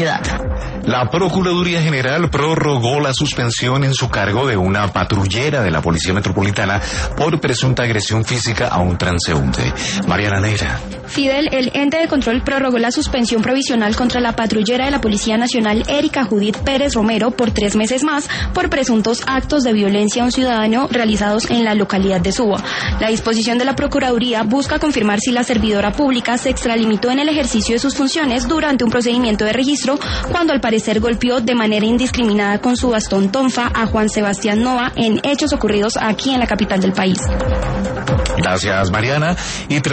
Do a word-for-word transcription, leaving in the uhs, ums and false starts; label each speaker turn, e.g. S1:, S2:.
S1: ciudad.
S2: La Procuraduría General prorrogó la suspensión en su cargo de una patrullera de la Policía Metropolitana por presunta agresión física a un transeúnte. Mariana Neira.
S3: Fidel, el ente de control prorrogó la suspensión provisional contra la patrullera de la Policía Nacional Erika Judith Pérez Romero por tres meses más por presuntos actos de violencia a un ciudadano realizados en la localidad de Suba. La disposición de la Procuraduría busca confirmar si la servidora pública se extralimitó en el ejercicio de sus funciones durante un procedimiento de registro cuando al parecer golpeó de manera indiscriminada con su bastón tonfa a Juan Sebastián Nova en hechos ocurridos aquí en la capital del país.
S2: Gracias, Mariana. Y